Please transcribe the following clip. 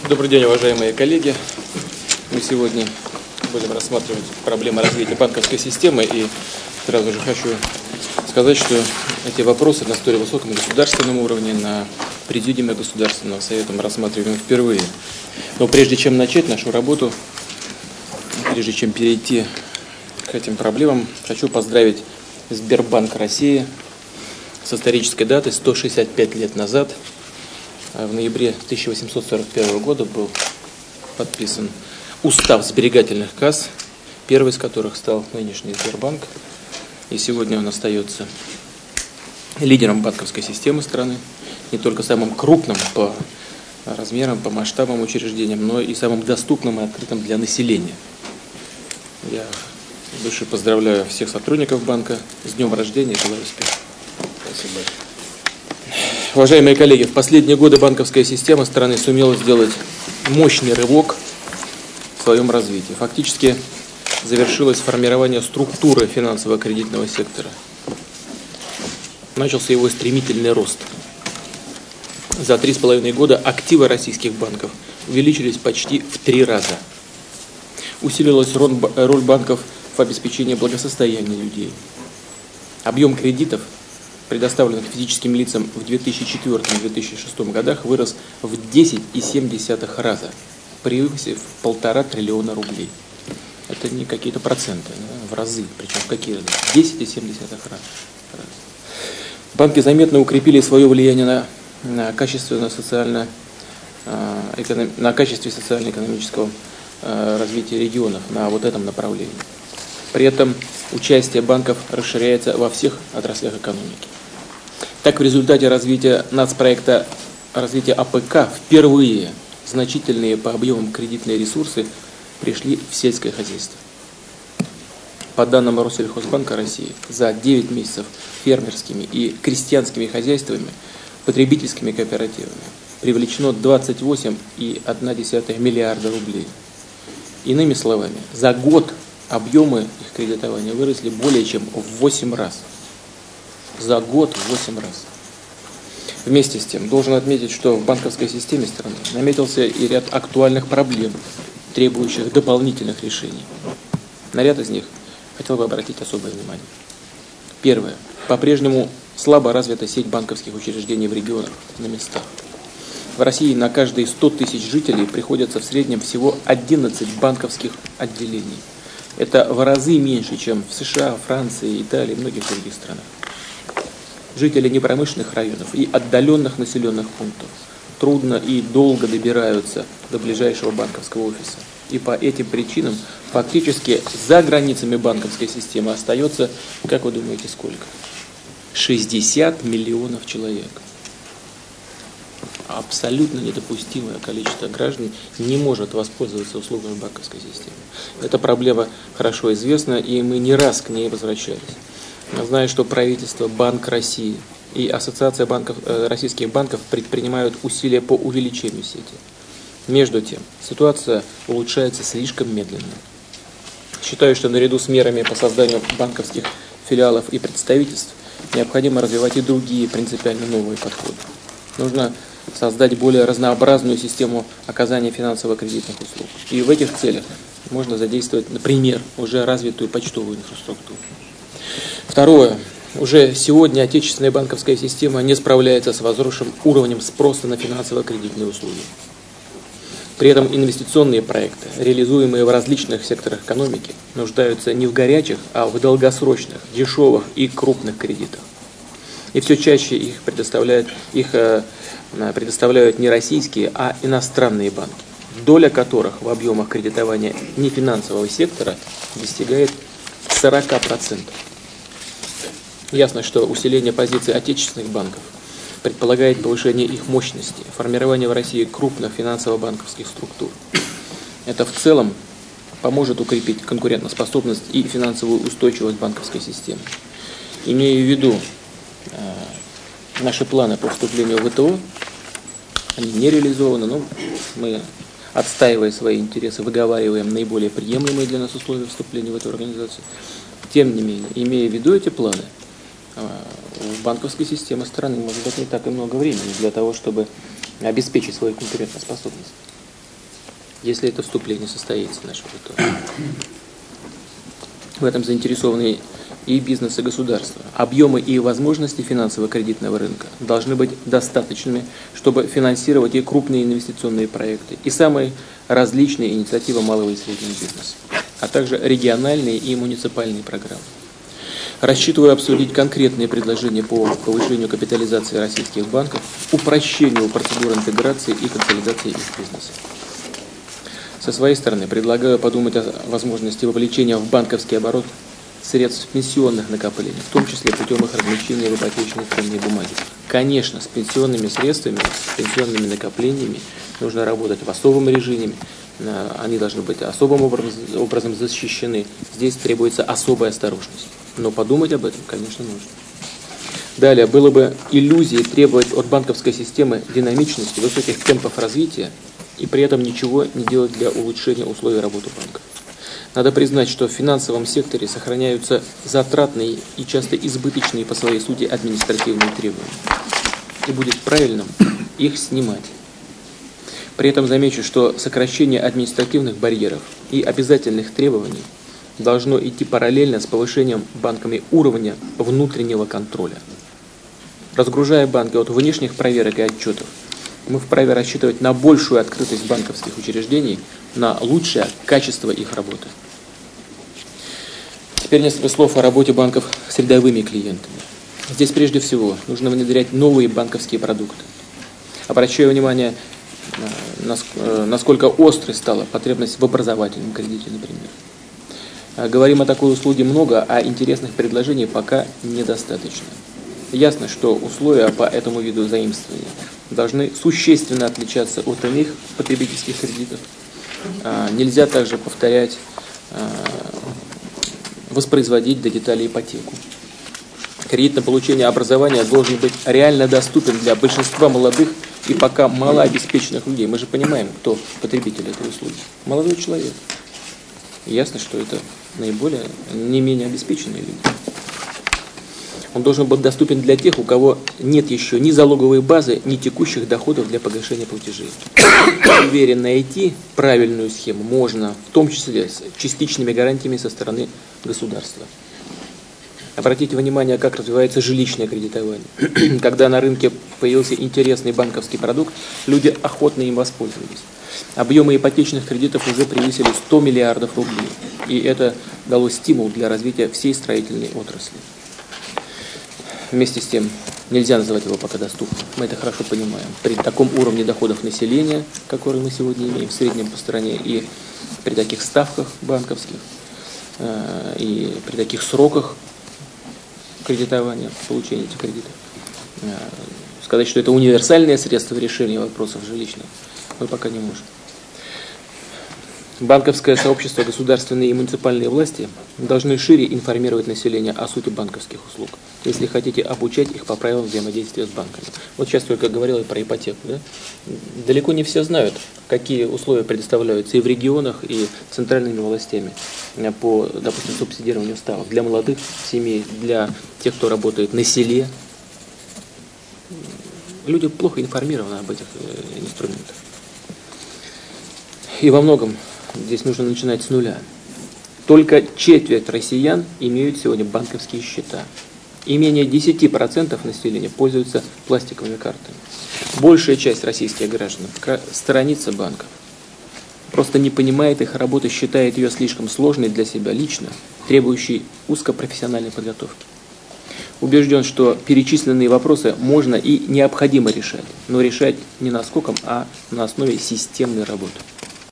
Добрый день, уважаемые коллеги. Мы сегодня будем рассматривать проблемы развития банковской системы. И сразу же хочу сказать, что эти вопросы на столь высоком государственном уровне, на президиуме Государственного совета мы рассматриваем впервые. Но прежде чем начать нашу работу, прежде чем перейти к этим проблемам, хочу поздравить Сбербанк России с исторической датой. 165 лет назад, в ноябре 1841 года, был подписан устав сберегательных касс, первый из которых стал нынешний Сбербанк. И сегодня он остается лидером банковской системы страны, не только самым крупным по размерам, по масштабам учреждением, но и самым доступным и открытым для населения. Я от души поздравляю всех сотрудников банка с днем рождения и желаю успеха. Спасибо. Уважаемые коллеги, в последние годы банковская система страны сумела сделать мощный рывок в своем развитии. Фактически завершилось формирование структуры финансово-кредитного сектора. Начался его стремительный рост. За 3,5 года активы российских банков увеличились почти в 3 раза. Усилилась роль банков в обеспечении благосостояния людей. Объем кредитов, предоставленных физическим лицам в 2004-2006 годах, вырос в 10,7 раза, превысив 1,5 триллиона рублей. Это не какие-то проценты, в разы, причем в какие разы? 10,7 раза. Банки заметно укрепили свое влияние на качестве социально-экономического развития регионов, на вот этом направлении. При этом участие банков расширяется во всех отраслях экономики. Так, в результате развития нацпроекта развития АПК впервые значительные по объемам кредитные ресурсы пришли в сельское хозяйство. По данным Россельхозбанка России, за 9 месяцев фермерскими и крестьянскими хозяйствами, потребительскими кооперативами привлечено 28,1 миллиарда рублей. Иными словами, за год объемы их кредитования выросли более чем в 8 раз. За год в 8 раз. Вместе с тем, должен отметить, что в банковской системе страны наметился и ряд актуальных проблем, требующих дополнительных решений. На ряд из них хотел бы обратить особое внимание. Первое. По-прежнему слабо развита сеть банковских учреждений в регионах, на местах. В России на каждые 100 тысяч жителей приходится в среднем всего 11 банковских отделений. Это в разы меньше, чем в США, Франции, Италии и многих других странах. Жители непромышленных районов и отдаленных населенных пунктов трудно и долго добираются до ближайшего банковского офиса. И по этим причинам фактически за границами банковской системы остается, как вы думаете, сколько? 60 миллионов человек. Абсолютно недопустимое количество граждан не может воспользоваться услугами банковской системы. Эта проблема хорошо известна, и мы не раз к ней возвращались. Я знаю, что правительство, Банк России и Ассоциация российских банков предпринимают усилия по увеличению сети. Между тем, ситуация улучшается слишком медленно. Считаю, что наряду с мерами по созданию банковских филиалов и представительств необходимо развивать и другие принципиально новые подходы. Нужно создать более разнообразную систему оказания финансово-кредитных услуг. И в этих целях можно задействовать, например, уже развитую почтовую инфраструктуру. Второе. Уже сегодня отечественная банковская система не справляется с возросшим уровнем спроса на финансово-кредитные услуги. При этом инвестиционные проекты, реализуемые в различных секторах экономики, нуждаются не в горячих, а в долгосрочных, дешевых и крупных кредитах. И все чаще их предоставляют не российские, а иностранные банки, доля которых в объемах кредитования нефинансового сектора достигает 40%. Ясно, что усиление позиций отечественных банков предполагает повышение их мощности, формирование в России крупных финансово-банковских структур. Это в целом поможет укрепить конкурентоспособность и финансовую устойчивость банковской системы. Имея в виду наши планы по вступлению в ВТО, они не реализованы, но мы, отстаивая свои интересы, выговариваем наиболее приемлемые для нас условия вступления в эту организацию. Тем не менее, имея в виду эти планы, в банковской системе страны может быть не так и много времени для того, чтобы обеспечить свою конкурентоспособность. если это вступление состоится нашего итога. В этом заинтересованы и бизнес, и государство. Объемы и возможности финансово-кредитного рынка должны быть достаточными, чтобы финансировать и крупные инвестиционные проекты, и самые различные инициативы малого и среднего бизнеса, а также региональные и муниципальные программы. Рассчитываю обсудить конкретные предложения по повышению капитализации российских банков, упрощению процедур интеграции и консолидации их бизнеса. Со своей стороны предлагаю подумать о возможности вовлечения в банковский оборот средств пенсионных накоплений, в том числе путем их размещения в ипотечной ценной бумаге. Конечно, с пенсионными средствами, с пенсионными накоплениями нужно работать в особом режиме, они должны быть особым образом защищены. Здесь требуется особая осторожность. Но подумать об этом, конечно, нужно. Далее, было бы иллюзией требовать от банковской системы динамичности, высоких темпов развития и при этом ничего не делать для улучшения условий работы банков. Надо признать, что в финансовом секторе сохраняются затратные и часто избыточные по своей сути административные требования. И будет правильным их снимать. При этом замечу, что сокращение административных барьеров и обязательных требований должно идти параллельно с повышением банками уровня внутреннего контроля. Разгружая банки от внешних проверок и отчетов, мы вправе рассчитывать на большую открытость банковских учреждений, на лучшее качество их работы. Теперь несколько слов о работе банков с рядовыми клиентами. Здесь прежде всего нужно внедрять новые банковские продукты. Обращаю внимание, насколько острой стала потребность в образовательном кредите, например. Говорим о такой услуге много, а интересных предложений пока недостаточно. Ясно, что условия по этому виду заимствования должны существенно отличаться от иных потребительских кредитов. Нельзя также повторять, воспроизводить до деталей ипотеку. Кредит на получение образования должен быть реально доступен для большинства молодых и пока малообеспеченных людей. Мы же понимаем, кто потребитель этой услуги. Молодой человек. Ясно, что это наиболее, не менее обеспеченные люди. Он должен быть доступен для тех, у кого нет еще ни залоговой базы, ни текущих доходов для погашения платежей. Уверен, найти правильную схему можно, в том числе с частичными гарантиями со стороны государства. Обратите внимание, как развивается жилищное кредитование. Когда на рынке появился интересный банковский продукт, люди охотно им воспользовались. Объемы ипотечных кредитов уже превысили 100 миллиардов рублей. И это дало стимул для развития всей строительной отрасли. Вместе с тем, нельзя называть его пока доступным. Мы это хорошо понимаем. При таком уровне доходов населения, который мы сегодня имеем в среднем по стране, и при таких ставках банковских, и при таких сроках кредитования, получения этих кредитов, сказать, что это универсальное средство решения вопросов жилищных, мы пока не можем. Банковское сообщество, государственные и муниципальные власти должны шире информировать население о сути банковских услуг, если хотите обучать их по правилам взаимодействия с банками. Вот сейчас только говорил про ипотеку. Да? Далеко не все знают, какие условия предоставляются и в регионах, и центральными властями по, допустим, субсидированию ставок для молодых семей, для тех, кто работает на селе. Люди плохо информированы об этих инструментах. И во многом здесь нужно начинать с нуля. Только четверть россиян имеют сегодня банковские счета. И менее 10% населения пользуются пластиковыми картами. Большая часть российских граждан сторонится банков. Просто не понимает их работы, считает ее слишком сложной для себя лично, требующей узкопрофессиональной подготовки. Убежден, что перечисленные вопросы можно и необходимо решать, но решать не наскоком, а на основе системной работы.